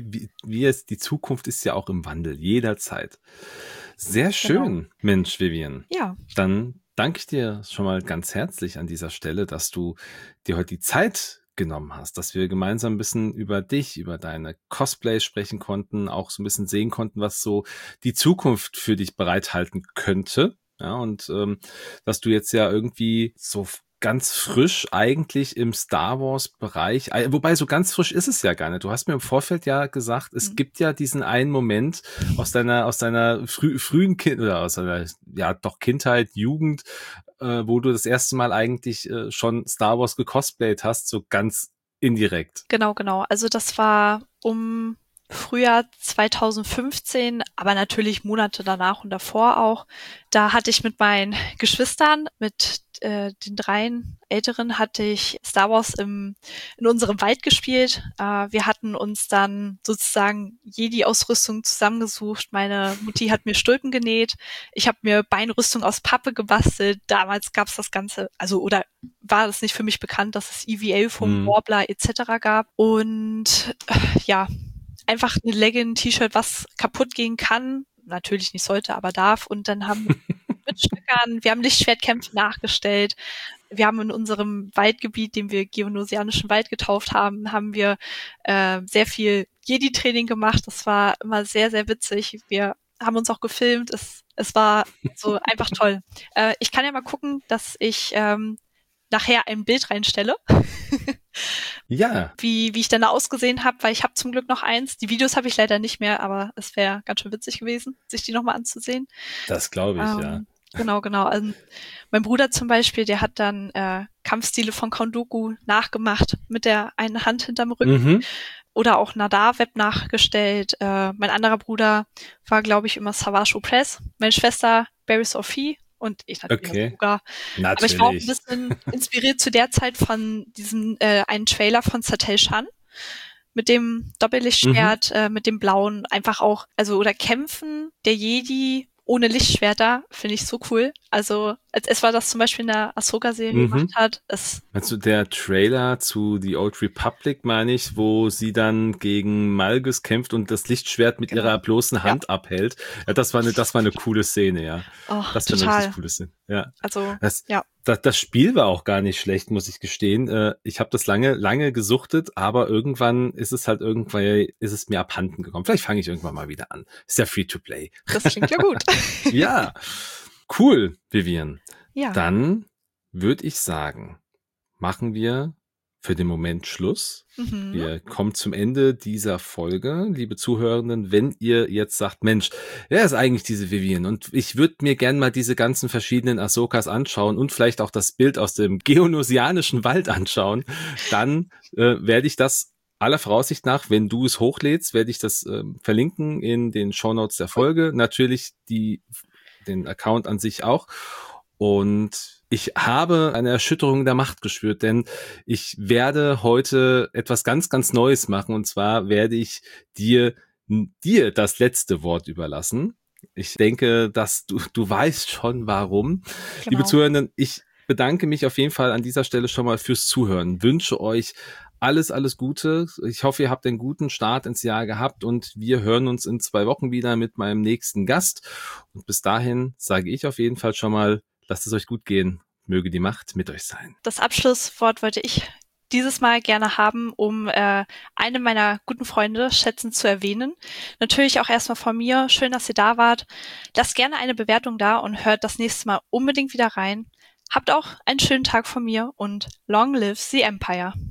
die Zukunft ist ja auch im Wandel, jederzeit. Sehr schön, genau. Mensch, Vivian. Ja. Dann danke ich dir schon mal ganz herzlich an dieser Stelle, dass du dir heute die Zeit genommen hast, dass wir gemeinsam ein bisschen über dich, über deine Cosplay sprechen konnten, auch so ein bisschen sehen konnten, was so die Zukunft für dich bereithalten könnte. Ja, und dass du jetzt ja irgendwie so ganz frisch eigentlich im Star Wars Bereich, wobei so ganz frisch ist es ja gar nicht. Du hast mir im Vorfeld ja gesagt, es gibt ja diesen einen Moment aus deiner frühen oder aus deiner Kindheit, Jugend, wo du das erste Mal eigentlich schon Star Wars gecosplayt hast, so ganz indirekt. Genau. Also das war Frühjahr 2015, aber natürlich Monate danach und davor auch. Da hatte ich mit meinen Geschwistern, mit den 3 Älteren, hatte ich Star Wars in unserem Wald gespielt. Wir hatten uns dann sozusagen Jedi-Ausrüstung zusammengesucht. Meine Mutti hat mir Stulpen genäht. Ich habe mir Beinrüstung aus Pappe gebastelt. Damals gab es das Ganze, oder war das nicht für mich bekannt, dass es EVA vom Warbler etc. gab. Und einfach eine Legging, T-Shirt, was kaputt gehen kann, natürlich nicht sollte, aber darf. Und dann haben wir mit Stückern, wir haben Lichtschwertkämpfe nachgestellt. Wir haben in unserem Waldgebiet, den wir Geonosianischen Wald getauft haben, wir sehr viel Jedi-Training gemacht. Das war immer sehr, sehr witzig. Wir haben uns auch gefilmt. Es war so einfach toll. Ich kann ja mal gucken, dass ich nachher ein Bild reinstelle. Ja. Wie ich dann da ausgesehen habe, weil ich habe zum Glück noch eins. Die Videos habe ich leider nicht mehr, aber es wäre ganz schön witzig gewesen, sich die nochmal anzusehen. Das glaube ich, ja. Genau. Also, mein Bruder zum Beispiel, der hat dann Kampfstile von Count Dooku nachgemacht mit der einen Hand hinterm Rücken. Oder auch Nadar-Web nachgestellt. Mein anderer Bruder war, glaube ich, immer Savage Opress. Meine Schwester Barriss Orphee. Und ich natürlich sogar. Aber ich war auch ein bisschen inspiriert zu der Zeit von diesem einen Trailer von Satel Shan mit dem Doppellichtschwert, mit dem blauen, einfach auch, oder Kämpfen der Jedi ohne Lichtschwerter, finde ich so cool. Also, als Ezra das zum Beispiel in der Ahsoka-Serie gemacht hat. Also der Trailer zu The Old Republic, meine ich, wo sie dann gegen Malgus kämpft und das Lichtschwert mit ihrer bloßen Hand abhält. Ja, das war eine coole Szene, ja. Oh, das war eine richtig coole Szene. Ja. Also, Das Spiel war auch gar nicht schlecht, muss ich gestehen. Ich habe das lange gesuchtet, aber irgendwann ist es mir abhanden gekommen. Vielleicht fange ich irgendwann mal wieder an. Ist ja free to play. Das klingt ja gut. Ja, cool, Vivian. Ja. Dann würde ich sagen, machen wir für den Moment Schluss. Mhm. Wir kommen zum Ende dieser Folge, liebe Zuhörenden. Wenn ihr jetzt sagt, Mensch, wer ist eigentlich diese Vivienne? Und ich würde mir gern mal diese ganzen verschiedenen Ahsokas anschauen und vielleicht auch das Bild aus dem geonosianischen Wald anschauen, dann werde ich das aller Voraussicht nach, wenn du es hochlädst, werde ich das verlinken in den Shownotes der Folge. Natürlich den Account an sich auch. Und ich habe eine Erschütterung der Macht gespürt, denn ich werde heute etwas ganz, ganz Neues machen. Und zwar werde ich dir das letzte Wort überlassen. Ich denke, dass du weißt schon warum. Genau. Liebe Zuhörenden, ich bedanke mich auf jeden Fall an dieser Stelle schon mal fürs Zuhören. Wünsche euch alles Gute. Ich hoffe, ihr habt einen guten Start ins Jahr gehabt und wir hören uns in 2 Wochen wieder mit meinem nächsten Gast. Und bis dahin sage ich auf jeden Fall schon mal, lasst es euch gut gehen. Möge die Macht mit euch sein. Das Abschlusswort wollte ich dieses Mal gerne haben, um eine meiner guten Freunde schätzend zu erwähnen. Natürlich auch erstmal von mir. Schön, dass ihr da wart. Lasst gerne eine Bewertung da und hört das nächste Mal unbedingt wieder rein. Habt auch einen schönen Tag von mir und long live the Empire.